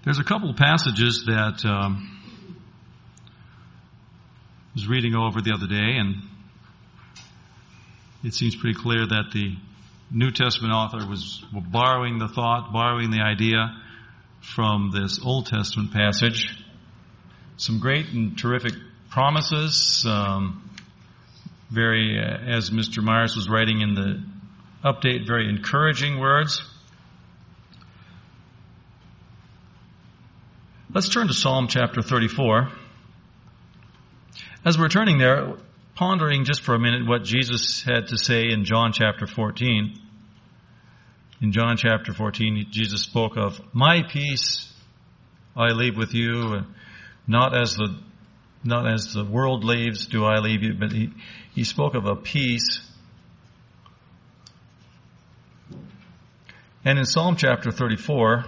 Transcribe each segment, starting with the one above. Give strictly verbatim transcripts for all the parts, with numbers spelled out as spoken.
There's a couple of passages that um, I was reading over the other day, and it seems pretty clear that the New Testament author was borrowing the thought, borrowing the idea from this Old Testament passage. Some great and terrific promises. Um, very, uh, as Mister Myers was writing in the update, very encouraging words. Let's turn to Psalm chapter thirty-four. As we're turning there, pondering just for a minute what Jesus had to say in John chapter fourteen. In John chapter fourteen, Jesus spoke of, "My peace I leave with you, not as the not as the world leaves do I leave you," but he, he spoke of a peace. And in Psalm chapter thirty-four,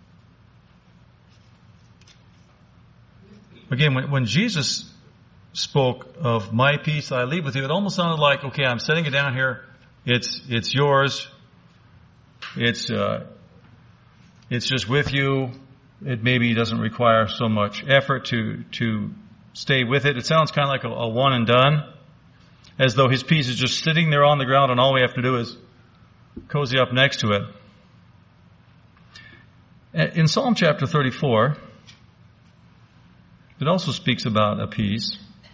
again, when, when Jesus spoke of "my peace I leave with you," it almost sounded like, okay, I'm setting it down here. It's it's yours. It's uh, it's just with you. It maybe doesn't require so much effort to to stay with it. It sounds kind of like a, a one and done, as though his peace is just sitting there on the ground, and all we have to do is cozy up next to it. In Psalm chapter thirty-four, it also speaks about a peace.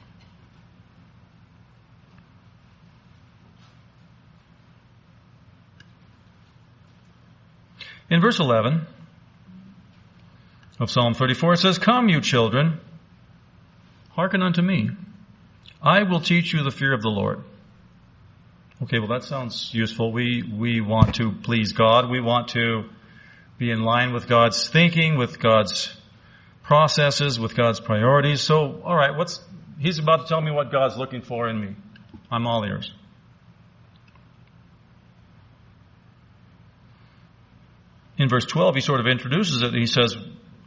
In verse eleven of Psalm thirty-four, it says, "Come, you children, hearken unto me. I will teach you the fear of the Lord." Okay, well that sounds useful. We we want to please God. We want to be in line with God's thinking, with God's processes, with God's priorities. So, all right, what's He's about to tell me what God's looking for in me. I'm all ears. In verse twelve, he sort of introduces it. He says,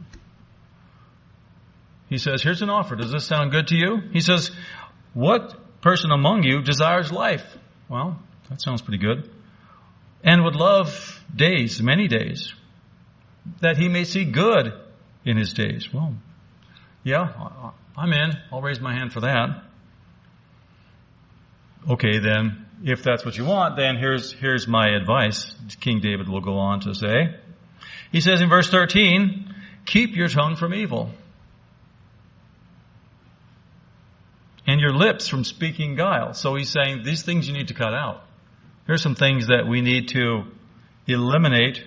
he says, here's an offer. Does this sound good to you? He says, what person among you desires life? Well, that sounds pretty good. And would love days, many days, that he may see good in his days. Well, yeah, I'm in. I'll raise my hand for that. Okay, then, if that's what you want, then here's here's my advice. King David will go on to say. He says in verse thirteen, "Keep your tongue from evil, and your lips from speaking guile." So he's saying these things you need to cut out. Here's some things that we need to eliminate.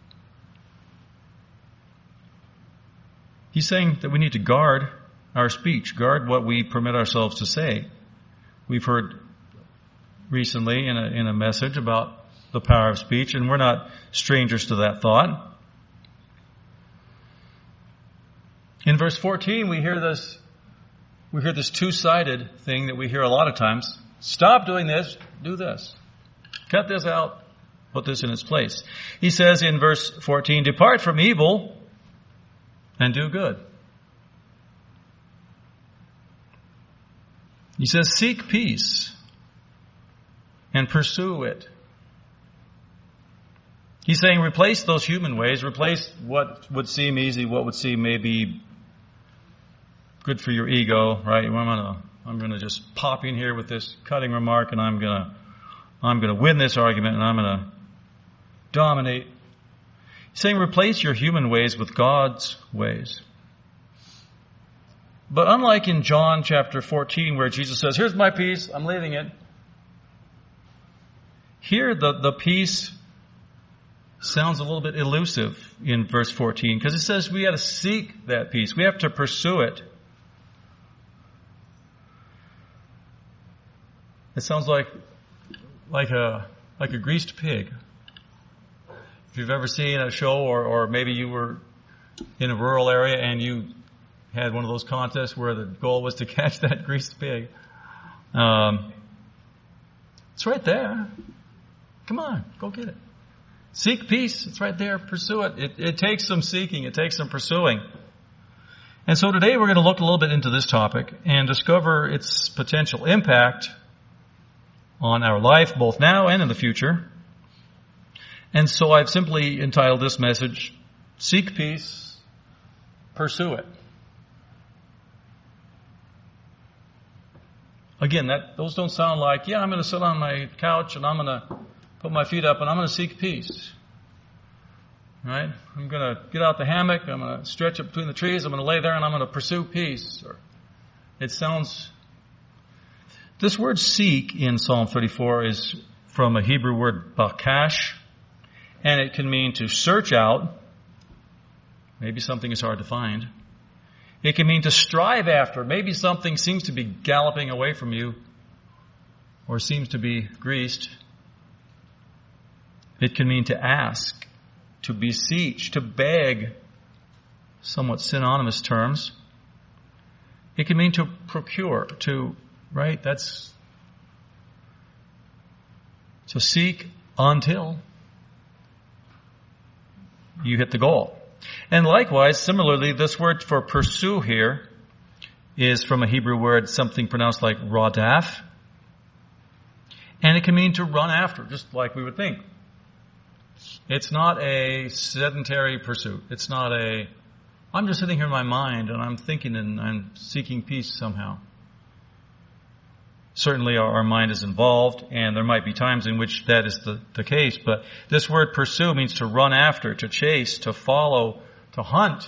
He's saying that we need to guard our speech, guard what we permit ourselves to say. We've heard recently in a, in a message about the power of speech, and we're not strangers to that thought. In verse fourteen, we hear this, we hear this two-sided thing that we hear a lot of times. Stop doing this, do this. Cut this out, put this in its place. He says in verse fourteen, "Depart from evil and do good." He says, "Seek peace and pursue it." He's saying replace those human ways, replace what would seem easy, what would seem maybe good for your ego, right? I'm gonna, I'm gonna just pop in here with this cutting remark, and I'm gonna, I'm gonna win this argument, and I'm gonna dominate. He's saying replace your human ways with God's ways. But unlike in John chapter fourteen, where Jesus says, "Here's my peace, I'm leaving it," here the, the peace sounds a little bit elusive in verse fourteen, because it says we got to seek that peace. We have to pursue it. It sounds like like a like a greased pig. If you've ever seen a show, or, or maybe you were in a rural area and you had one of those contests where the goal was to catch that greased pig. Um, it's right there. Come on, go get it. Seek peace. It's right there. Pursue it. It, it takes some seeking. It takes some pursuing. And so today we're going to look a little bit into this topic and discover its potential impact on our life, both now and in the future. And so I've simply entitled this message, "Seek Peace pursue it. Again, that those don't sound like, yeah, I'm going to sit on my couch and I'm going to put my feet up and I'm going to seek peace. Right? I'm going to get out the hammock, I'm going to stretch up between the trees, I'm going to lay there and I'm going to pursue peace. Or, it sounds... This word seek in Psalm thirty-four is from a Hebrew word bakash, and it can mean to search out. Maybe something is hard to find. It can mean to strive after. Maybe something seems to be galloping away from you or seems to be greased. It can mean to ask, to beseech, to beg, somewhat synonymous terms. It can mean to procure, to, right? That's to seek until you hit the goal. And likewise, similarly, this word for pursue here is from a Hebrew word, something pronounced like radaf. And it can mean to run after, just like we would think. It's not a sedentary pursuit. It's not a, I'm just sitting here in my mind and I'm thinking and I'm seeking peace somehow. Certainly our, our mind is involved, and there might be times in which that is the, the case, but this word pursue means to run after, to chase, to follow, to hunt.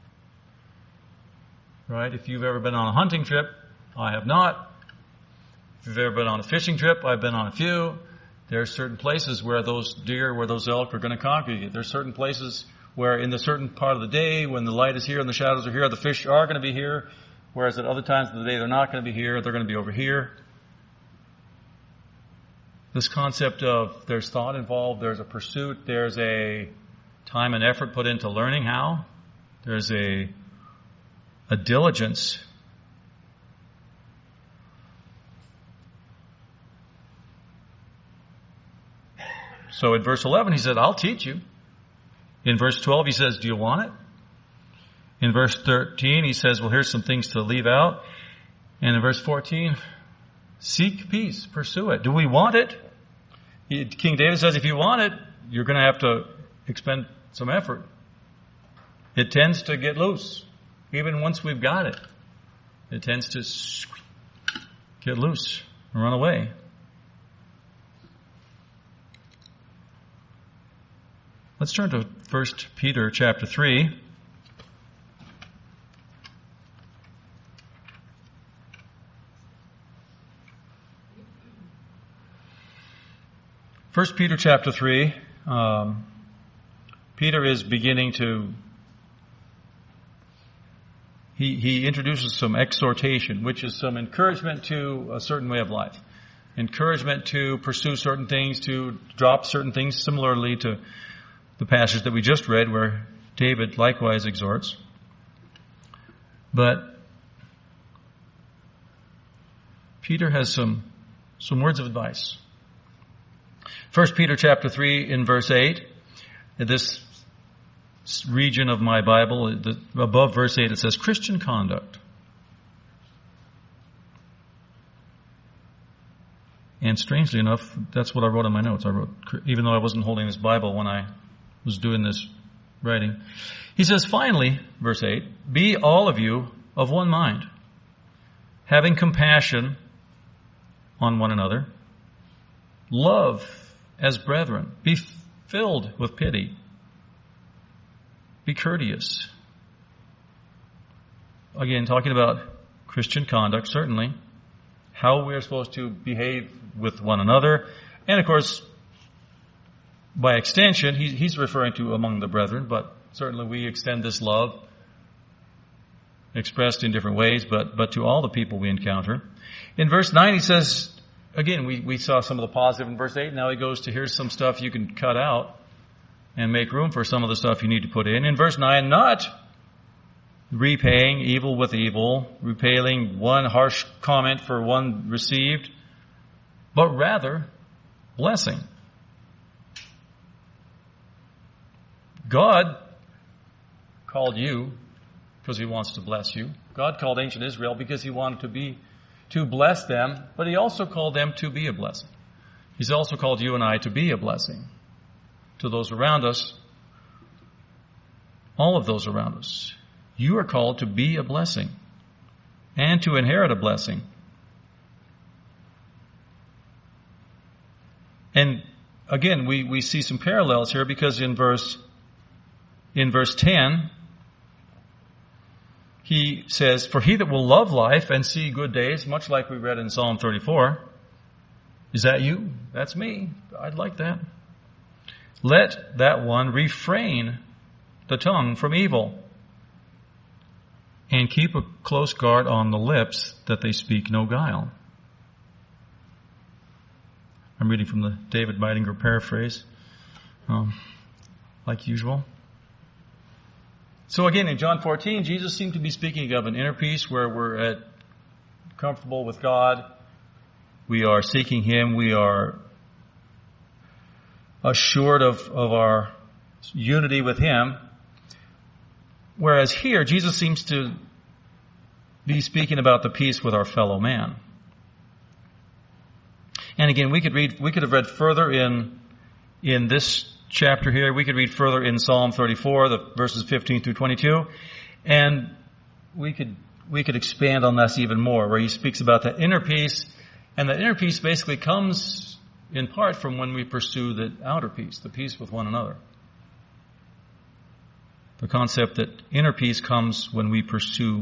Right? If you've ever been on a hunting trip, I have not. If you've ever been on a fishing trip, I've been on a few. There are certain places where those deer, where those elk are going to congregate. There are certain places where in the certain part of the day, when the light is here and the shadows are here, the fish are going to be here, whereas at other times of the day they're not going to be here, they're going to be over here. This concept of there's thought involved, there's a pursuit, there's a time and effort put into learning how, there's a, a diligence. So in verse eleven he said, I'll teach you. In verse twelve he says, do you want it? In verse thirteen he says, well, here's some things to leave out. And in verse fourteen, seek peace, pursue it. Do we want it? He, King David says, if you want it, you're going to have to expend some effort. It tends to get loose. Even once we've got it, it tends to get loose and run away. Let's turn to First Peter chapter three. First Peter chapter three, um, Peter is beginning to, he, he introduces some exhortation, which is some encouragement to a certain way of life. Encouragement to pursue certain things, to drop certain things, similarly to the passage that we just read where David likewise exhorts. But Peter has some, some words of advice. First Peter chapter three in verse eight, in this region of my Bible, the, above verse eight it says Christian conduct. And strangely enough, that's what I wrote in my notes. I wrote, even though I wasn't holding this Bible when I was doing this writing. He says, finally, verse eight, be all of you of one mind, having compassion on one another, love as brethren, be filled with pity, be courteous. Again, talking about Christian conduct, certainly, how we're supposed to behave with one another, and of course, by extension, he, he's referring to among the brethren, but certainly we extend this love, expressed in different ways, but, but to all the people we encounter. In verse nine, he says, again, we, we saw some of the positive in verse eight. Now he goes to here's some stuff you can cut out and make room for some of the stuff you need to put in. In verse nine, not repaying evil with evil, repaying one harsh comment for one received, but rather blessing. God called you because he wants to bless you. God called ancient Israel because he wanted to be to bless them, but he also called them to be a blessing. He's also called you and I to be a blessing to those around us, all of those around us. You are called to be a blessing and to inherit a blessing. And again, we, we see some parallels here because in verse in verse ten, he says, "For he that will love life and see good days," much like we read in Psalm thirty-four. Is that you? That's me. I'd like that. "Let that one refrain the tongue from evil, and keep a close guard on the lips, that they speak no guile." I'm reading from the David Meidinger paraphrase, um, like usual. So again, in John fourteen, Jesus seemed to be speaking of an inner peace where we're at comfortable with God. We are seeking Him. We are assured of, of our unity with Him. Whereas here, Jesus seems to be speaking about the peace with our fellow man. And again, we could read, we could have read further in, in this chapter here. We could read further in Psalm thirty-four, the verses fifteen through twenty-two. And we could, we could expand on this even more, where he speaks about that inner peace. And that inner peace basically comes in part from when we pursue the outer peace, the peace with one another. The concept that inner peace comes when we pursue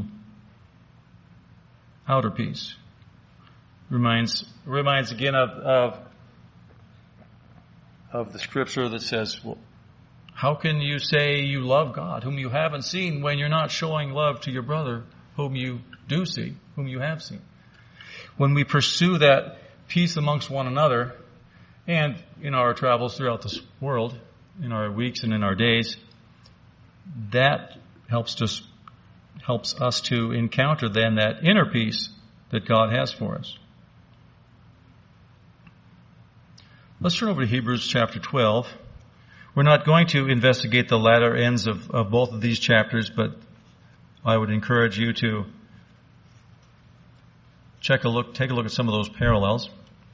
outer peace. Reminds reminds again of, of of the scripture that says, well, how can you say you love God, whom you haven't seen, when you're not showing love to your brother, whom you do see, whom you have seen? When we pursue that peace amongst one another, and in our travels throughout this world, in our weeks and in our days, that helps us, helps us to encounter then that inner peace that God has for us. Let's turn over to Hebrews chapter twelve. We're not going to investigate the latter ends of, of both of these chapters, but I would encourage you to check a look, take a look at some of those parallels.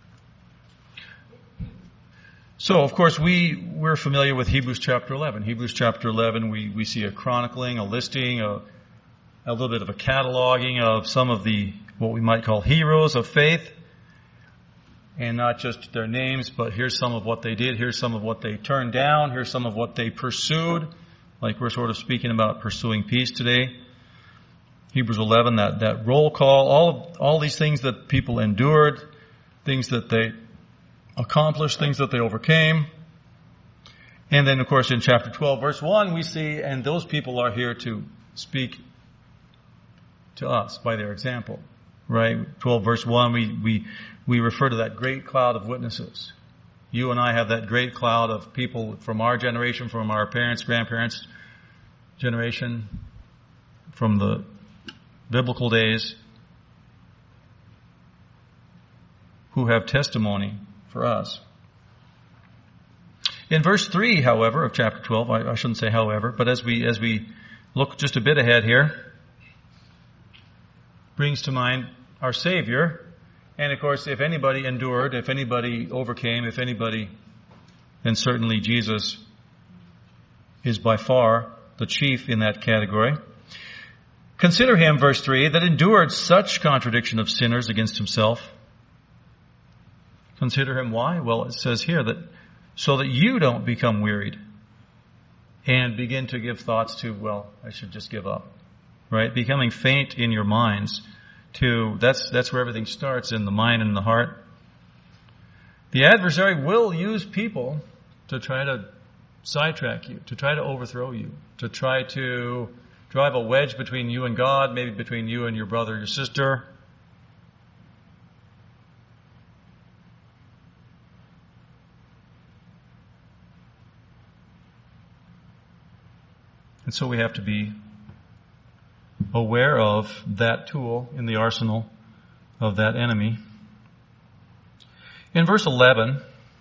So, of course, we, we're familiar with Hebrews chapter eleven. Hebrews chapter eleven, we, we see a chronicling, a listing, a, a little bit of a cataloging of some of the, what we might call heroes of faith. And not just their names, but here's some of what they did, here's some of what they turned down, here's some of what they pursued, like we're sort of speaking about pursuing peace today. Hebrews eleven, that, that roll call, all, all these things that people endured, things that they accomplished, things that they overcame. And then, of course, in chapter twelve, verse one, we see, and those people are here to speak to us by their example. Right? twelve, verse one, we, we, we refer to that great cloud of witnesses. You and I have that great cloud of people from our generation, from our parents, grandparents' generation, from the biblical days, who have testimony for us. In verse three, however, of chapter twelve, I, I shouldn't say however, but as we, as we look just a bit ahead here, brings to mind our Savior. And of course, if anybody endured, if anybody overcame, if anybody, then certainly Jesus is by far the chief in that category. Consider him, verse three, that endured such contradiction of sinners against himself. Consider him why? Well, it says here that so that you don't become wearied and begin to give thoughts to, well, I should just give up. Right? Becoming faint in your minds. To that's that's where everything starts, in the mind and the heart. The adversary will use people to try to sidetrack you, to try to overthrow you, to try to drive a wedge between you and God, maybe between you and your brother or your sister. And so we have to be aware of that tool in the arsenal of that enemy. In verse eleven,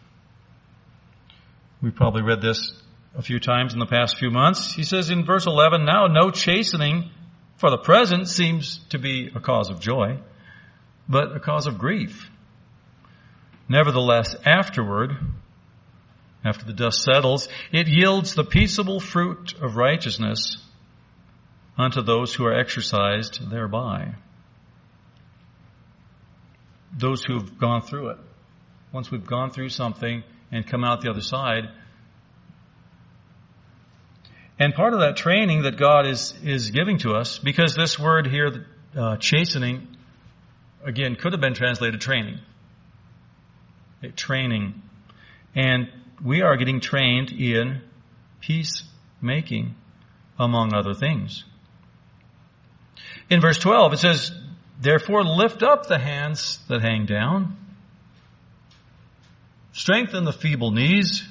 we probably read this a few times in the past few months. He says in verse eleven, now no chastening for the present seems to be a cause of joy, but a cause of grief. Nevertheless, afterward, after the dust settles, it yields the peaceable fruit of righteousness unto those who are exercised thereby. Those who have gone through it. Once we've gone through something and come out the other side. And part of that training that God is, is giving to us, because this word here, uh, chastening, again, could have been translated training. A training. And we are getting trained in peacemaking, among other things. In verse twelve, it says, therefore lift up the hands that hang down. Strengthen the feeble knees.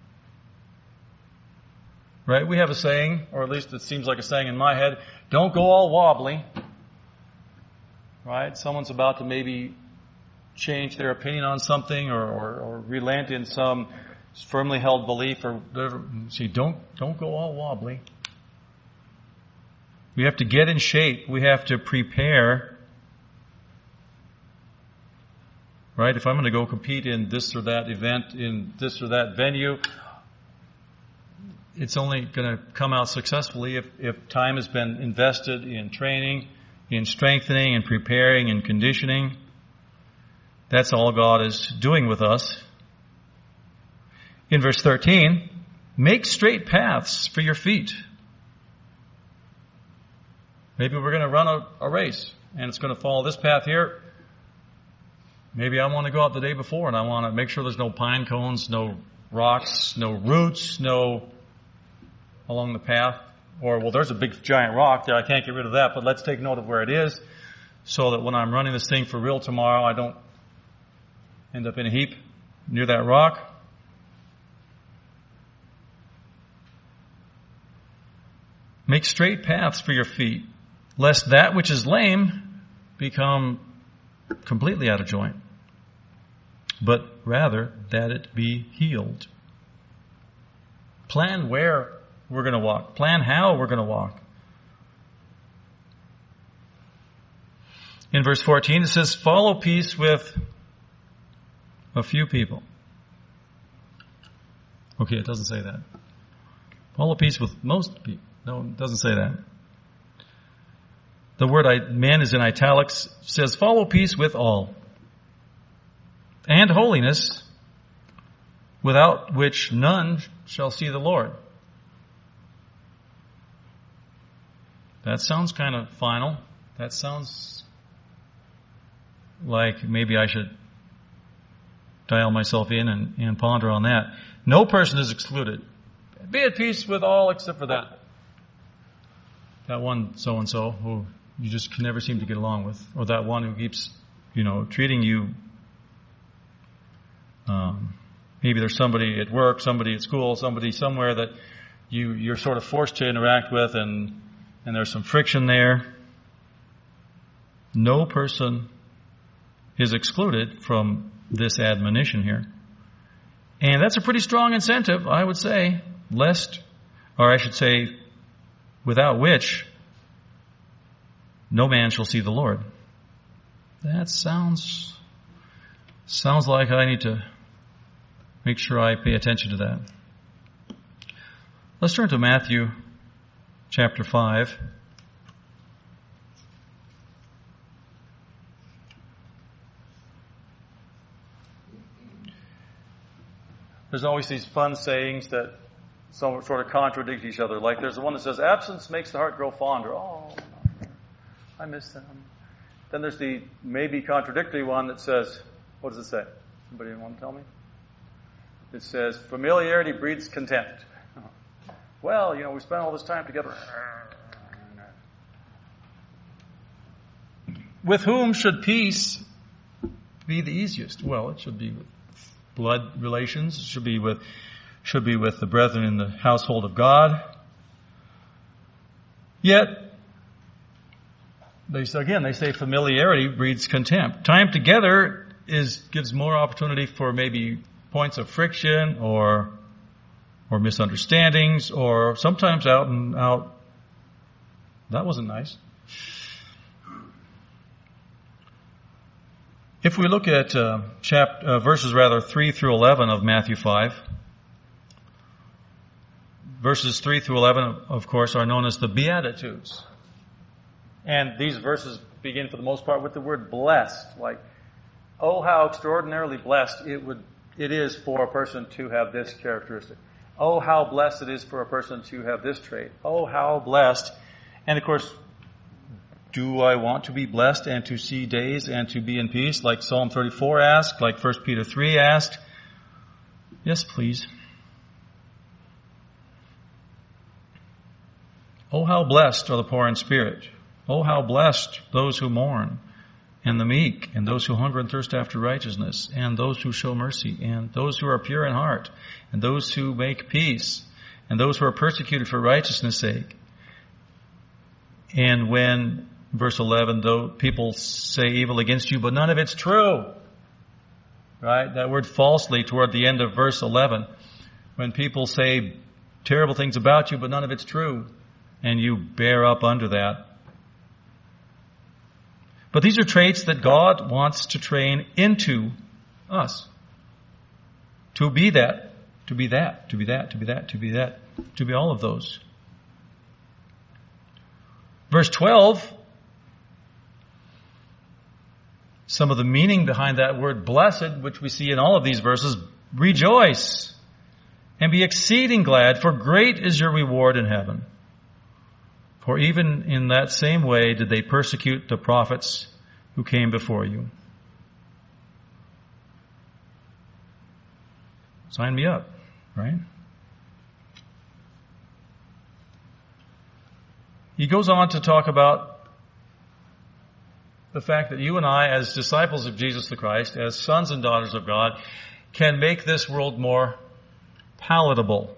Right? We have a saying, or at least it seems like a saying in my head, don't go all wobbly. Right? Someone's about to maybe change their opinion on something or, or, or relent in some firmly held belief or whatever. See, don't, don't go all wobbly. We have to get in shape. We have to prepare. Right? If I'm going to go compete in this or that event, in this or that venue, it's only going to come out successfully if, if time has been invested in training, in strengthening, and preparing, and conditioning. That's all God is doing with us. In verse thirteen, make straight paths for your feet. Maybe we're going to run a, a race, and it's going to follow this path here. Maybe I want to go out the day before, and I want to make sure there's no pine cones, no rocks, no roots, no along the path. Or, well, there's a big giant rock there. I can't get rid of that, but let's take note of where it is so that when I'm running this thing for real tomorrow, I don't end up in a heap near that rock. Make straight paths for your feet, lest that which is lame become completely out of joint, but rather that it be healed. Plan where we're going to walk. Plan how we're going to walk. In verse fourteen, it says, follow peace with a few people. Okay, it doesn't say that. Follow peace with most people. No, it doesn't say that. The word man is in italics. Says, follow peace with all. And holiness, without which none shall see the Lord. That sounds kind of final. That sounds like maybe I should dial myself in and, and ponder on that. No person is excluded. Be at peace with all except for that. That one so-and-so who you just can never seem to get along with. Or that one who keeps, you know, treating you. Um, maybe there's somebody at work, somebody at school, somebody somewhere that you, you're sort of forced to interact with and and there's some friction there. No person is excluded from this admonition here. And that's a pretty strong incentive, I would say, lest, or I should say, without which no man shall see the Lord. That sounds, sounds like I need to make sure I pay attention to that. Let's turn to Matthew chapter five. There's always these fun sayings that some sort of contradict each other. Like there's the one that says, absence makes the heart grow fonder. Oh, I miss them. Then there's the maybe contradictory one that says, what does it say? Somebody want to tell me? It says, familiarity breeds contempt. Well, you know, we spent all this time together. With whom should peace be the easiest? Well, it should be with blood relations. It should be with, should be with the brethren in the household of God. Yet, they say, again, they say familiarity breeds contempt. Time together is gives more opportunity for maybe points of friction or or misunderstandings, or sometimes out and out, that wasn't nice. If we look at uh, chap- uh, verses rather three through eleven of Matthew five, verses three through eleven, of course, are known as the Beatitudes. And these verses begin for the most part with the word blessed. Like, oh, how extraordinarily blessed it would it is for a person to have this characteristic. Oh, how blessed it is for a person to have this trait. Oh, how blessed. And of course, do I want to be blessed and to see days and to be in peace, like Psalm thirty-four asked, like First Peter three asked? Yes, please. Oh, how blessed are the poor in spirit. Oh, how blessed those who mourn, and the meek, and those who hunger and thirst after righteousness, and those who show mercy, and those who are pure in heart, and those who make peace, and those who are persecuted for righteousness' sake. And when, verse eleven, though people say evil against you, but none of it's true. Right? That word falsely toward the end of verse eleven. When people say terrible things about you, but none of it's true. And you bear up under that. But these are traits that God wants to train into us. To be that, to be that, to be that, to be that, to be that, to be all of those. Verse twelve, some of the meaning behind that word blessed, which we see in all of these verses, rejoice and be exceeding glad, for great is your reward in heaven. For even in that same way did they persecute the prophets who came before you. Sign me up, right? He goes on to talk about the fact that you and I, as disciples of Jesus the Christ, as sons and daughters of God, can make this world more palatable.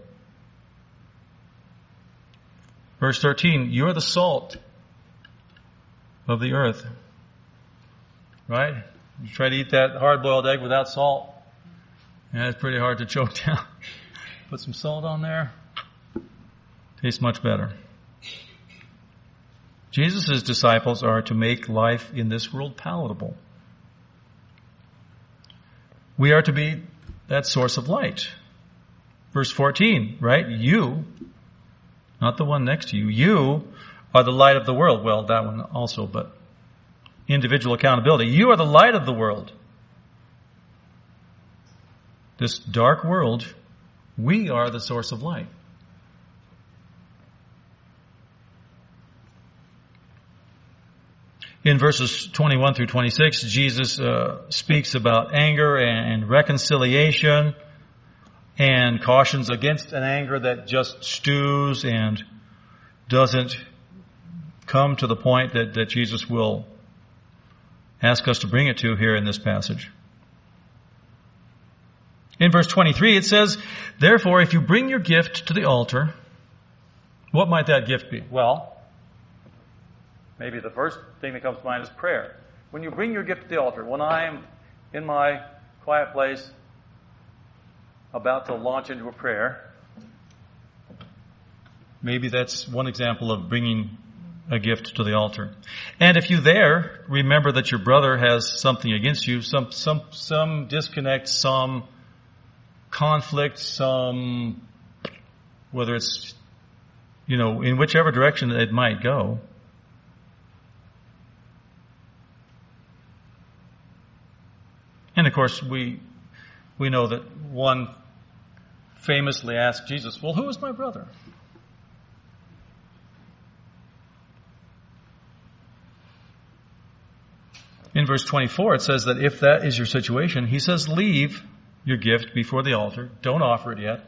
Verse thirteen, you're the salt of the earth. Right? You try to eat that hard-boiled egg without salt. Yeah, it's pretty hard to choke down. Put some salt on there. Tastes much better. Jesus' disciples are to make life in this world palatable. We are to be that source of light. Verse fourteen, right? You, not the one next to you, you are the light of the world. Well, that one also, but individual accountability. You are the light of the world. This dark world, we are the source of light. In verses twenty-one through twenty-six, Jesus uh, speaks about anger and reconciliation and cautions against an anger that just stews and doesn't come to the point that, that Jesus will ask us to bring it to here in this passage. In verse twenty-three, it says, therefore, if you bring your gift to the altar, what might that gift be? Well, maybe the first thing that comes to mind is prayer. When you bring your gift to the altar, when I am in my quiet place about to launch into a prayer, maybe that's one example of bringing a gift to the altar. And if you there remember that your brother has something against you, some some some disconnect, some conflict, some, whether it's, you know, in whichever direction it might go, and of course we we know that one famously asked Jesus, well, who is my brother? In verse twenty-four, it says that if that is your situation, he says, leave your gift before the altar. Don't offer it yet.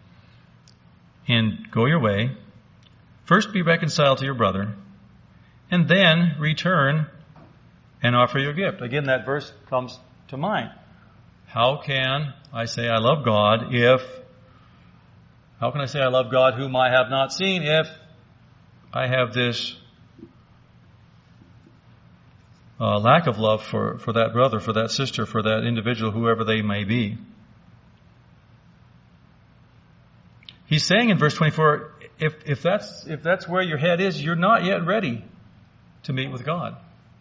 And go your way. First be reconciled to your brother. And then return and offer your gift. Again, that verse comes to mind. How can I say I love God if, how can I say I love God whom I have not seen if I have this Uh, lack of love for, for that brother, for that sister, for that individual, whoever they may be. He's saying in verse twenty-four, if, if that's, if that's where your head is, you're not yet ready to meet with God.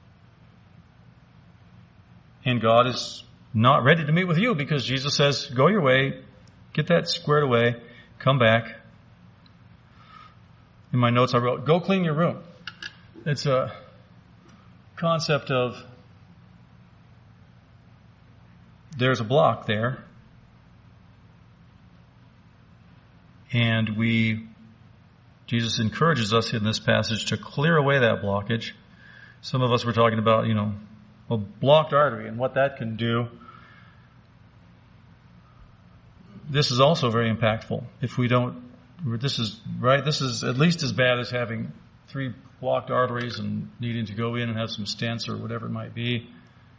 And God is not ready to meet with you because Jesus says, go your way, get that squared away, come back. In my notes I wrote, go clean your room. it's a concept of there's a block there, and we, Jesus encourages us in this passage to clear away that blockage. Some of us were talking about, you know, a blocked artery and what that can do. This is also very impactful. If we don't, this is, right, this is at least as bad as having three blocked arteries and needing to go in and have some stents or whatever it might be.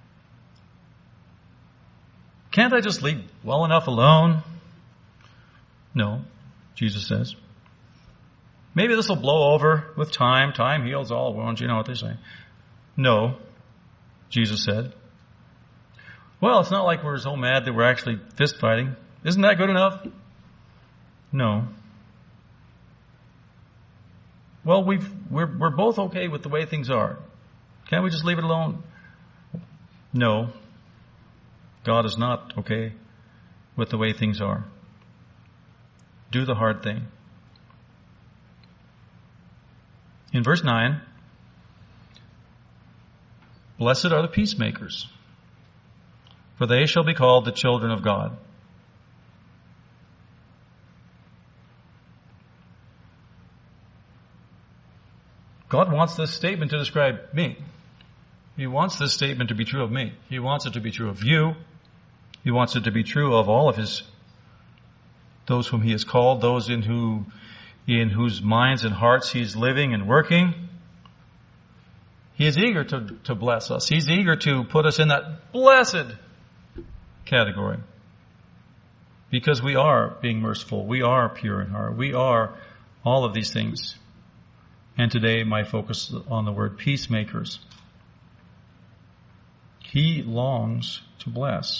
Can't I just leave well enough alone? No, Jesus says. Maybe this will blow over with time. Time heals all wounds. You know what they say. No, Jesus said. Well, it's not like we're so mad that we're actually fist fighting. Isn't that good enough? No. Well, we've, we're, we're both okay with the way things are. Can't we just leave it alone? No. God is not okay with the way things are. Do the hard thing. In verse nine, blessed are the peacemakers, for they shall be called the children of God. God wants this statement to describe me. He wants this statement to be true of me. He wants it to be true of you. He wants it to be true of all of his, those whom he has called, those in who, in whose minds and hearts he's living and working. He is eager to, to bless us. He's eager to put us in that blessed category. Because we are being merciful. We are pure in heart. We are all of these things. And today my focus is on the word peacemakers. He longs to bless.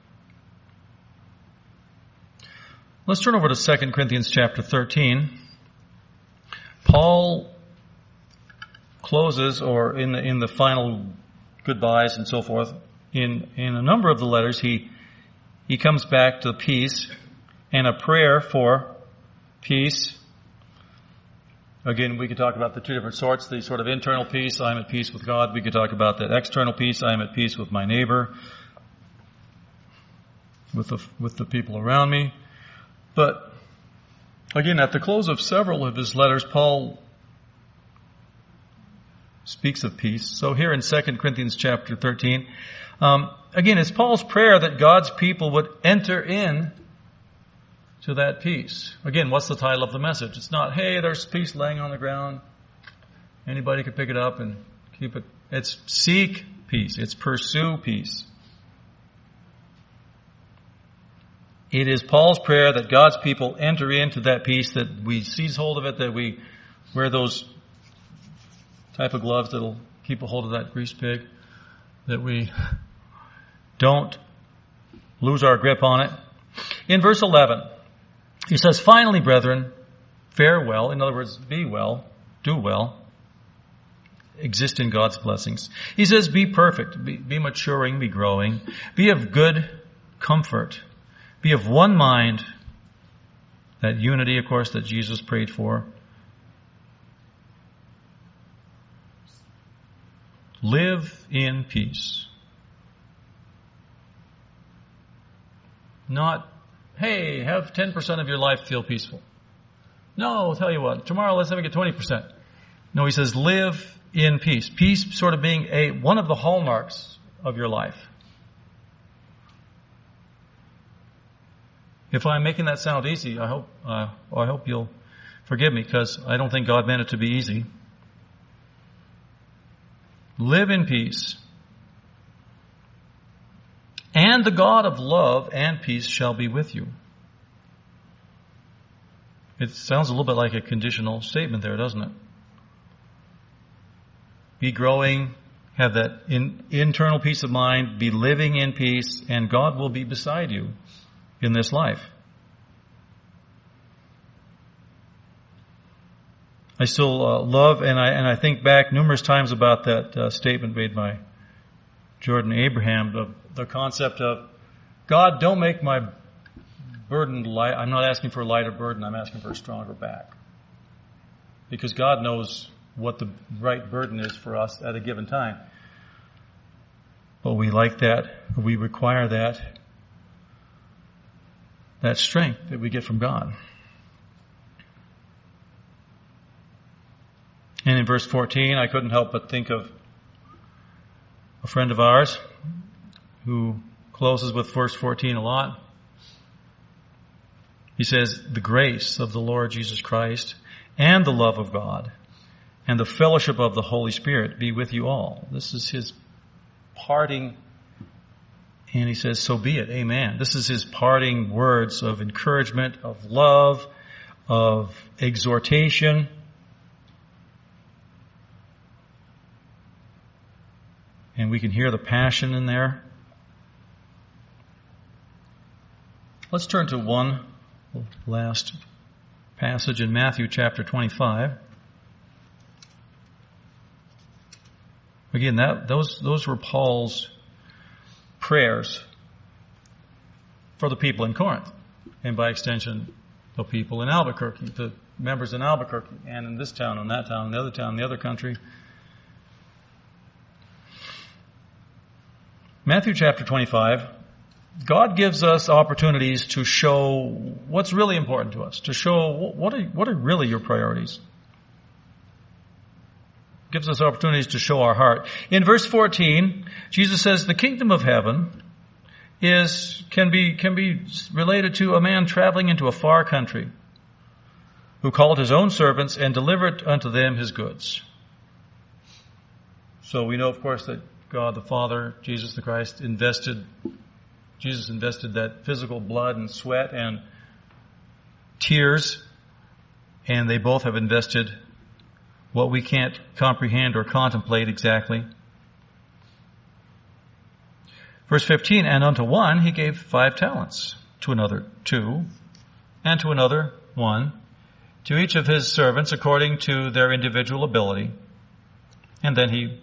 Let's turn over to Second Corinthians chapter thirteen. Paul closes, or in the, in the final goodbyes and so forth, in, in a number of the letters, he, he comes back to peace and a prayer for peace. Again, we could talk about the two different sorts, the sort of internal peace, I'm at peace with God. We could talk about that external peace, I'm at peace with my neighbor, with the, with the people around me. But, again, at the close of several of his letters, Paul speaks of peace. So here in Second Corinthians chapter thirteen, um, again, it's Paul's prayer that God's people would enter in to that peace. Again, what's the title of the message? It's not, hey, there's peace laying on the ground. Anybody could pick it up and keep it. It's seek peace. It's pursue peace. It is Paul's prayer that God's people enter into that peace, that we seize hold of it, that we wear those type of gloves that'll keep a hold of that greased pig, that we don't lose our grip on it. In verse eleven, he says, finally, brethren, fare well. In other words, be well, do well, exist in God's blessings. He says, be perfect, be, be maturing, be growing, be of good comfort, be of one mind. That unity, of course, that Jesus prayed for. Live in peace. Not, hey, have ten percent of your life feel peaceful. No, I'll tell you what, tomorrow let's have it get twenty percent. No, he says live in peace. Peace sort of being a one of the hallmarks of your life. If I'm making that sound easy, I hope uh, I hope you'll forgive me, because I don't think God meant it to be easy. Live in peace. And the God of love and peace shall be with you. It sounds a little bit like a conditional statement there, doesn't it? Be growing, have that in, internal peace of mind, be living in peace, and God will be beside you in this life. I still uh, love, and I and I think back numerous times about that uh, statement made by Jordan Abraham, the, the concept of, God, don't make my burden light. I'm not asking for a lighter burden, I'm asking for a stronger back. Because God knows what the right burden is for us at a given time. But we like that, we require that, that strength that we get from God. And in verse fourteen, I couldn't help but think of a friend of ours who closes with verse fourteen a lot. He says, the grace of the Lord Jesus Christ and the love of God and the fellowship of the Holy Spirit be with you all. This is his parting, and he says, so be it, amen. This is his parting words of encouragement, of love, of exhortation. And we can hear the passion in there. Let's turn to one last passage in Matthew chapter twenty-five. Again, that, those, those were Paul's prayers for the people in Corinth, and by extension, the people in Albuquerque, the members in Albuquerque, and in this town, and that town, and the other town, and the other country. Matthew chapter twenty-five, God gives us opportunities to show what's really important to us, to show what are, what are really your priorities. Gives us opportunities to show our heart. In verse fourteen, Jesus says the kingdom of heaven is can be can be related to a man traveling into a far country who called his own servants and delivered unto them his goods. So we know, of course, that God the Father, Jesus the Christ, invested, Jesus invested that physical blood and sweat and tears, and they both have invested what we can't comprehend or contemplate exactly. Verse fifteen, and unto one he gave five talents, to another two, and to another one, to each of his servants according to their individual ability. And then he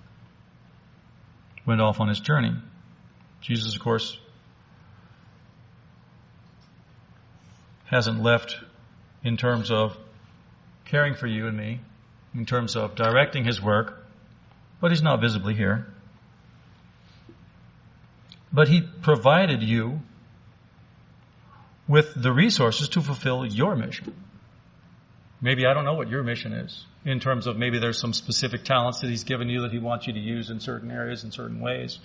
went off on his journey. Jesus, of course, hasn't left in terms of caring for you and me, in terms of directing his work, but he's not visibly here. But he provided you with the resources to fulfill your mission. Maybe I don't know what your mission is, in terms of maybe there's some specific talents that he's given you that he wants you to use in certain areas, in certain ways.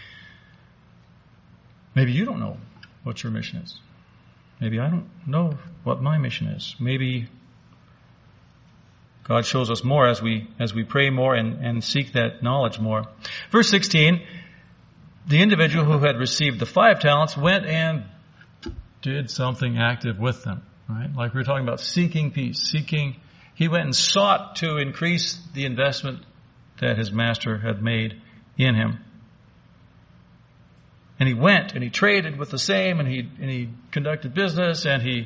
Maybe you don't know what your mission is. Maybe I don't know what my mission is. Maybe God shows us more as we as we pray more and, and seek that knowledge more. Verse sixteen, the individual who had received the five talents went and did something active with them. Right? Like we were talking about seeking peace, seeking. He went and sought to increase the investment that his master had made in him. And he went and he traded with the same, and he and he conducted business, and he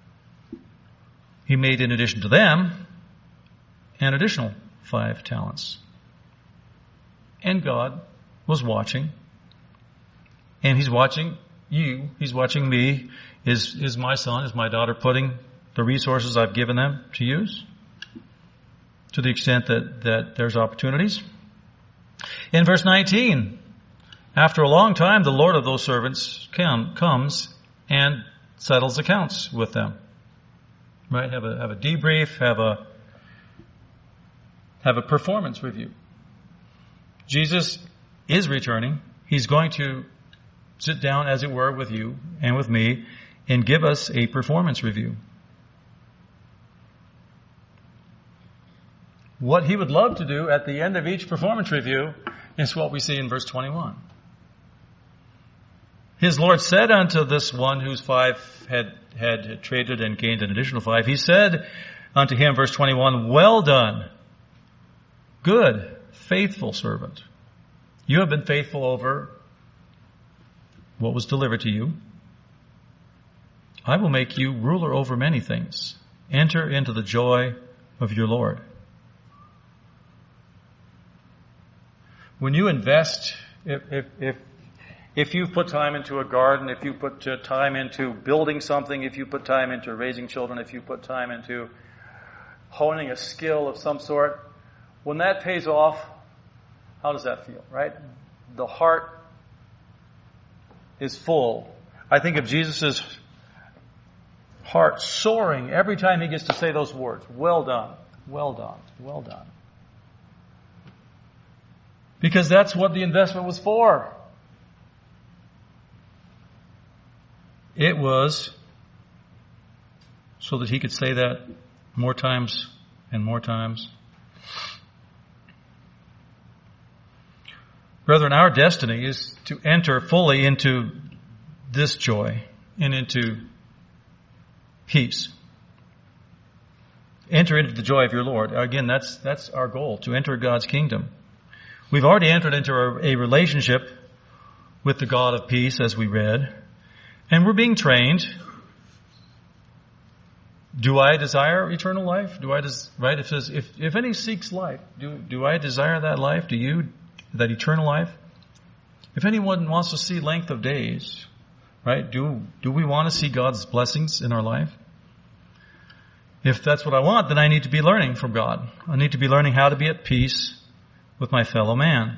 he made, in addition to them, an additional five talents. And God was watching. And he's watching you. He's watching me. Is is my son, is my daughter putting the resources I've given them to use? To the extent that, that there's opportunities. In verse nineteen, after a long time, the Lord of those servants come, comes and settles accounts with them. Right? Have a have a debrief, have a have a performance review. Jesus is returning. He's going to sit down, as it were, with you and with me and give us a performance review. What he would love to do at the end of each performance review is what we see in verse twenty-one. His Lord said unto this one whose five had, had traded and gained an additional five, he said unto him, verse twenty-one, well done, good, faithful servant. You have been faithful over what was delivered to you. I will make you ruler over many things. Enter into the joy of your Lord. When you invest, if, if, if, if you put time into a garden, if you put time into building something, if you put time into raising children, if you put time into honing a skill of some sort, when that pays off, how does that feel, right? The heart is full. I think of Jesus' heart soaring every time he gets to say those words. Well done, well done, well done. Because that's what the investment was for. It was so that he could say that more times and more times. Brethren, our destiny is to enter fully into this joy and into peace. Enter into the joy of your Lord. Again, that's that's our goal, to enter God's kingdom. We've already entered into a relationship with the God of peace, as we read, and we're being trained. Do I desire eternal life? Do I des- right? It says, if if any seeks life, do do I desire that life? Do you, that eternal life? If anyone wants to see length of days, right? Do do we want to see God's blessings in our life? If that's what I want, then I need to be learning from God. I need to be learning how to be at peace with my fellow man.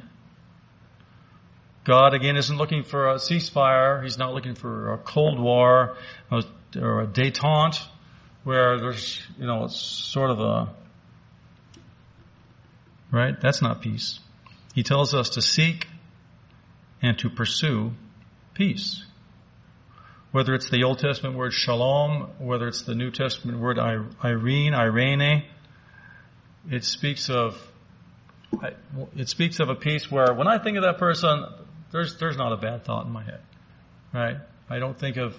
God, again, isn't looking for a ceasefire. He's not looking for a Cold War or a détente where there's, you know, it's sort of a, right? That's not peace. He tells us to seek and to pursue peace. Whether it's the Old Testament word shalom, whether it's the New Testament word irene, irene, it speaks of it speaks of a peace where when I think of that person, there's there's not a bad thought in my head, right? I don't think of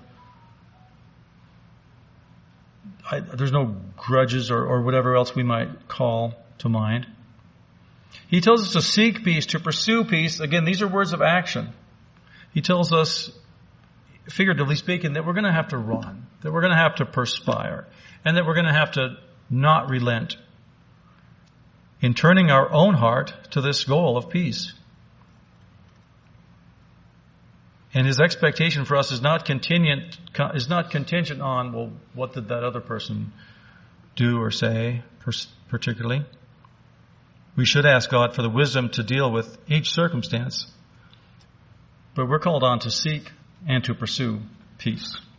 I, there's no grudges or, or whatever else we might call to mind. He tells us to seek peace, to pursue peace. Again, these are words of action. He tells us, figuratively speaking, that we're going to have to run, that we're going to have to perspire, and that we're going to have to not relent in turning our own heart to this goal of peace. And his expectation for us is not contingent, is not contingent on, well, what did that other person do or say, particularly? We should ask God for the wisdom to deal with each circumstance, but we're called on to seek and to pursue peace.